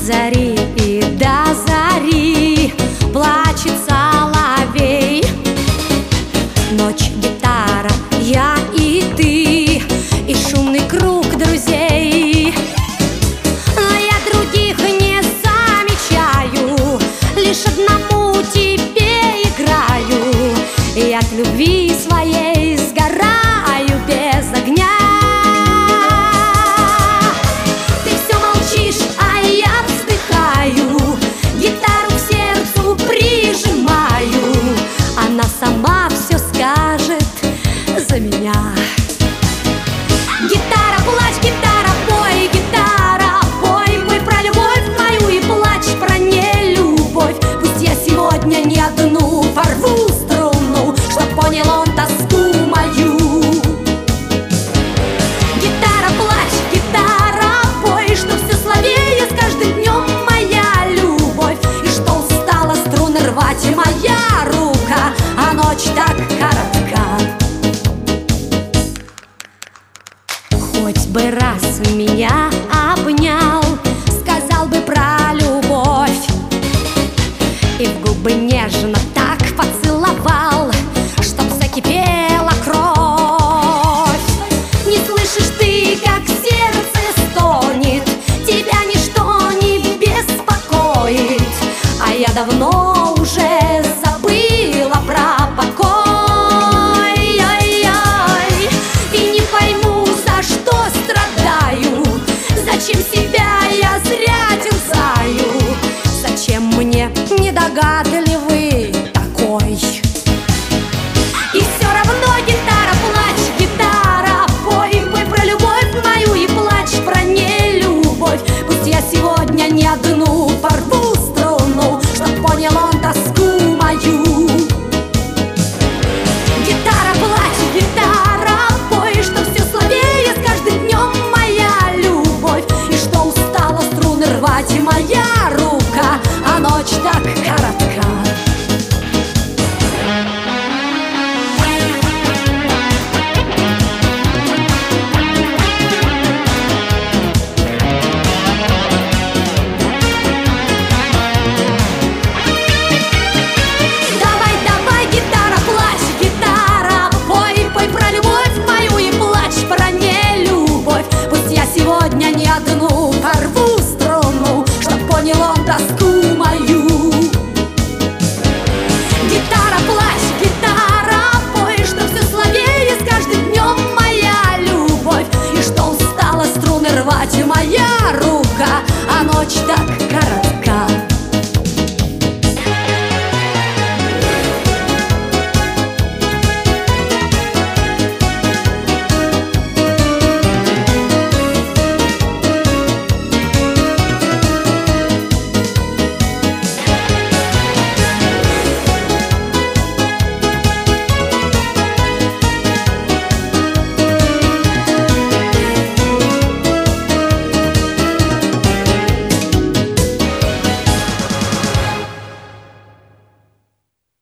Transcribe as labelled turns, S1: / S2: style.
S1: зари и до зари плачет соловей. Ночь, гитара, я и ты, и шумный круг друзей. Но я других не замечаю, лишь одному тебе играю, и от любви своей сгораю без огня. Ты все молчишь, а я вздыхаю, гитару к сердцу прижимаю, она сама все скажет за меня. Гитара, плачь, гитара, пой, гитара, пой, пой про любовь мою и плачь про нелюбовь. Пусть я сегодня не одну порву струну, чтоб понял он тоску мою. Гитара, плачь, гитара, пой, что все слабее с каждым днем моя любовь, и что устала струны рвать и моя рука, а ночь так коротка. Хоть бы раз меня обнял, сказал бы про любовь, и в губы нежно так поцеловал, чтоб закипела кровь. Не слышишь ты, как сердце стонет, тебя ничто не беспокоит, а я давно уже забыла про покой. И не пойму, за что страдаю, зачем себя я зря терзаю, зачем мне недогадливый такой. И все равно, гитара, плачь, гитара, пой, пой про любовь мою и плачь про нелюбовь. Пусть я сегодня не одну порву струну, чтоб понял он тоску мою. Гитара, плачь, гитара, пой, что все слабее с каждым днем моя любовь, и что устала струны рвать и